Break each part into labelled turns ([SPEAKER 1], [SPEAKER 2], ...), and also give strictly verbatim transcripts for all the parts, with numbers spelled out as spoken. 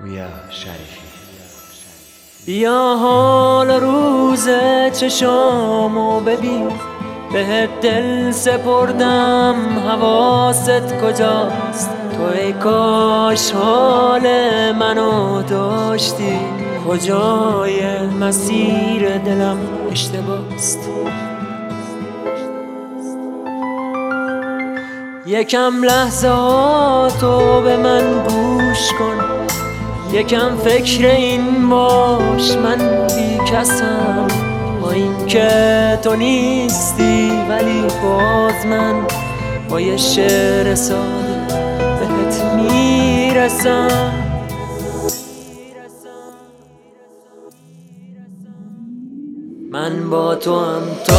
[SPEAKER 1] گویا شریفی.
[SPEAKER 2] بیا حال روز چشامو ببین، بهت دل سپردم حواست کجاست؟ تو ای کاش حال منو داشتی، کجای مسیر دلم اشتباست. یکم لحظاتو به من گوش کن، یکم فکر این باش من بی کسم، با این که تو نیستی ولی باز من با یه شعر ساده بهت میرسم. من با تو هم تا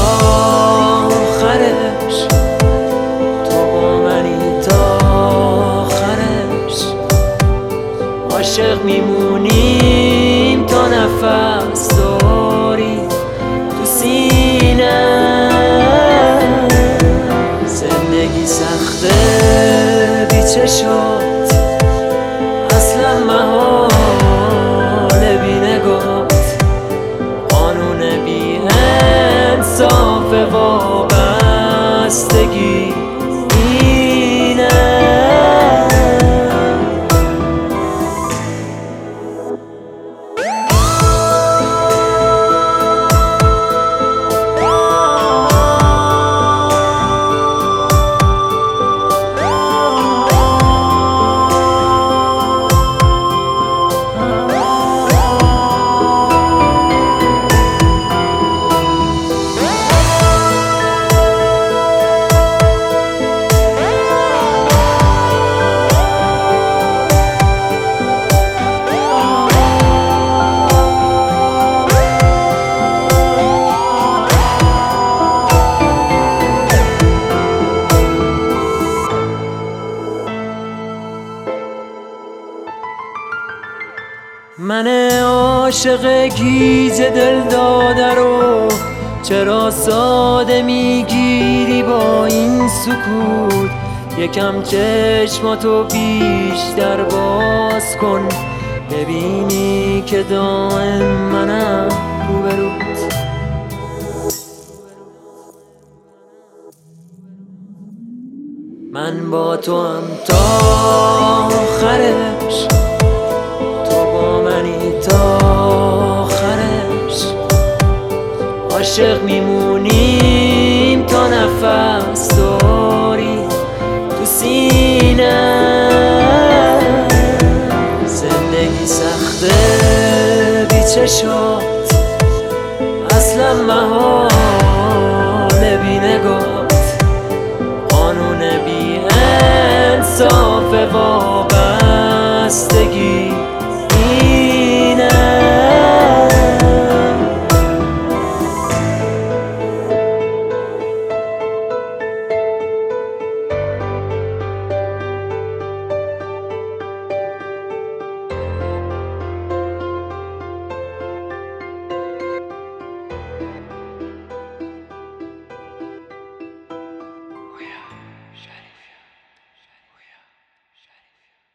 [SPEAKER 2] آخرش، تو با منی تا آخرش، عاشق میمونیم تا نفس داری تو سینه. زندگی سخته بی چشات، اصلا محال بی نگات، قانون بی انصاف وابستگی اینه. من عاشق گیج دل داده رو چرا ساده میگیری با این سکوت؟ یکم چشماتو بیشتر باز کن، ببینی که دائم منم روبروت. من با تو هم تا آخرش، تا آخرش، عاشق میمونیم تا نفس داری تو سینه. زندگی سخته بی چشات، اصلا محال بی نگات، قانون بی انصاف وابستگی